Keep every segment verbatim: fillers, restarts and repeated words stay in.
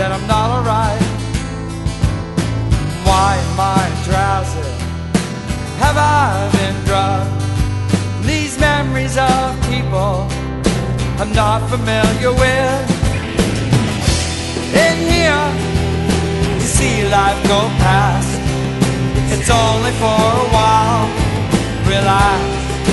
that I'm not alright. Why am I drowsy? Have I been drugged? These memories of people I'm not familiar with. In here, you see life go past. It's only for a while. Relax.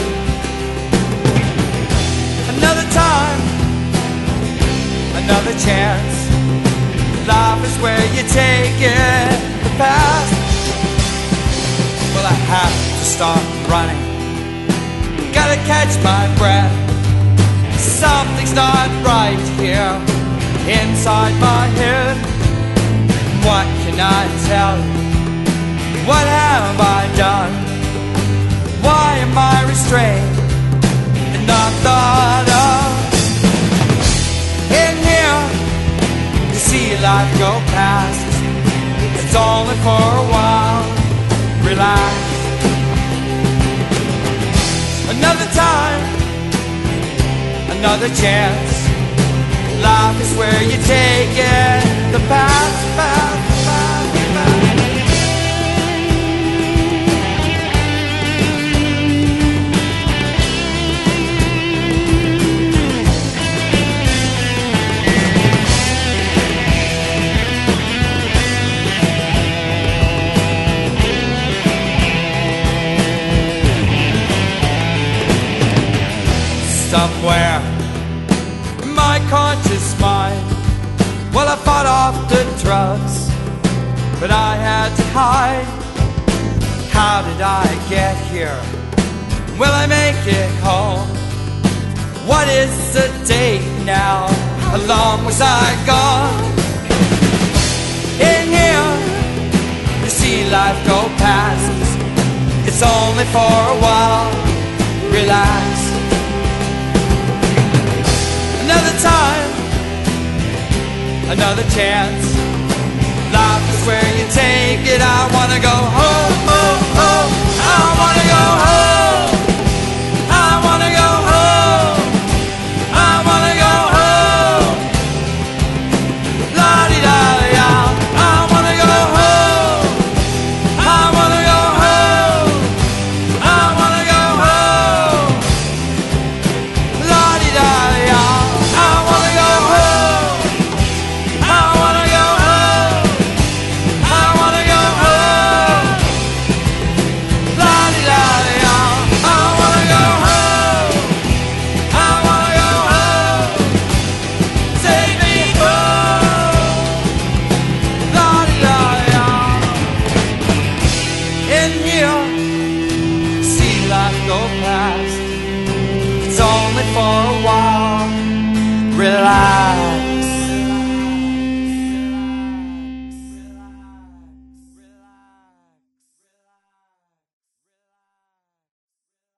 Another time, another chance. Life is where you take it. The past. Well, I have to start running. Gotta catch my breath. Something's not right here inside my head. What can I tell you? What have I done? Why am I restrained and not thought of? In here, you see life go past. It's only for a while. Relax. Another time, another chance. Life is where you take it. The past, past, past, past. Somewhere in my conscious mind, well, I fought off the drugs, but I had to hide. How did I get here? Will I make it home? What is the date now? How long was I gone? In here, you see life go past. It's only for a while. Relax. Another time, another chance. Life is where you take it. I wanna go home, home, home. I wanna go home. I wanna go home. I wanna go home. La-di-da-di-da. I wanna go home. I wanna go home. I wanna go home. La-di-da-di-da. Go past. It's only for a while. Relax.